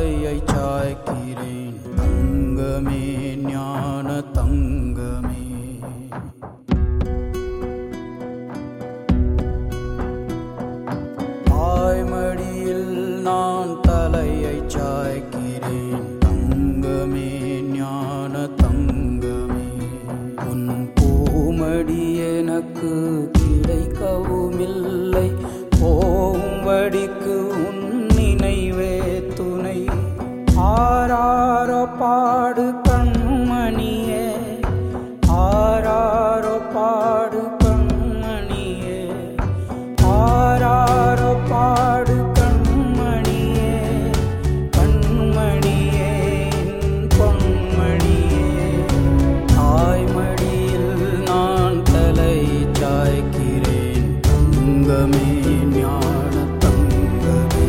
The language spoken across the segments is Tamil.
தலையை சாய்க்கிறேன் தங்கமே ஞான தங்கமே. தாய்மடியில் நான் தலையை சாய்க்கிறேன் தங்கமே ஞான தங்கமே. உன் பூமடி எனக்கு கிடைக்கவுமில்லை, போகும்படிக்கு உன் நினைவே துணை. ஆராரோ பாடு கண்மணியே, ஆராரோ பாடு கண்மணியே, ஆராரோ பாடு கண்மணியே, கண்மணியே பொன்மணியே. தாய்மடியில் நான் தலை சாய்க்கிறேன் தங்கமே ஞான தங்கமே.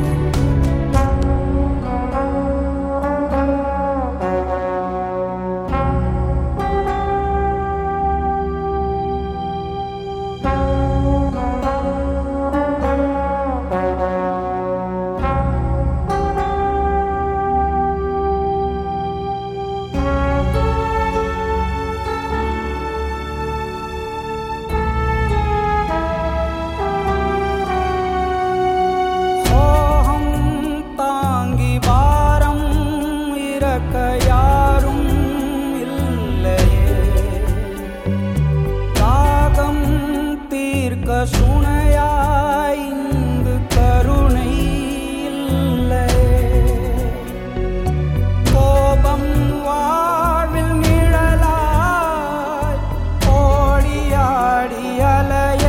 யாரும் இல்லையே, தாகம் தீர்க்க சுனையாய் இங்கு கருணை இல்லையே. கோபம் வாழ்வில் நிழலாய் ஓடியாடி அலைய,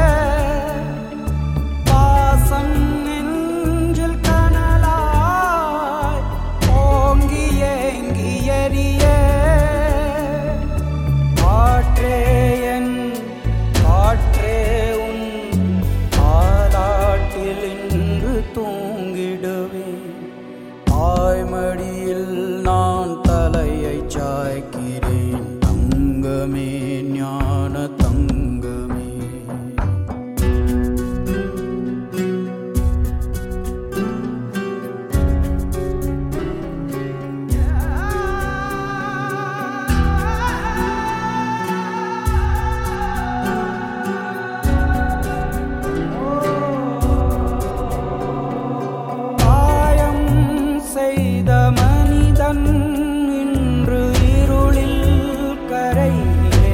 பாசம் நெஞ்சில் கனலாய் ஓங்கி ஏங்கி எறிய. காற்றே என் காற்றே உன் ஆலாட்டில் இன்று தூங்கிடுவேன். தாய்மடியில் நான் தலையை சாய்க்கிறேன் தங்கமே ஞான தங்கமே. செய்த மனிதன் இன்று இருளில் கரையிலே,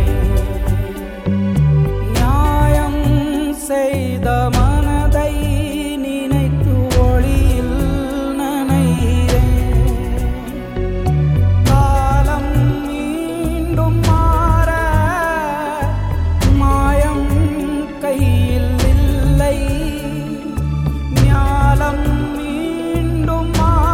நியாயம் செய்த மனதை நினைத்து ஒளியில் நனைகிறேன். காலம் மீண்டும் மாற மாயம் கையில் இல்லை, ஞாலம் மீண்டும்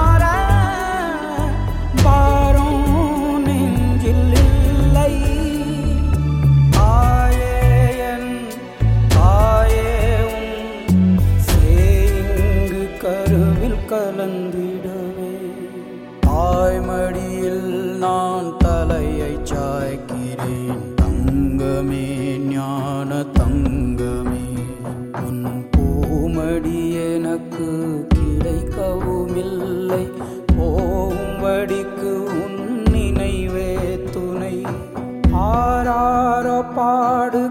கலந்திடவே. தாய்மடியில் நான் தலையை சாய்க்கிறேன் தங்கமே ஞான தங்கமே. உன் பூமடி எனக்கு கிடைக்கவுமில்லை, போகும்படிக்கு உன் நினைவே துணை. ஆராரோ பாடு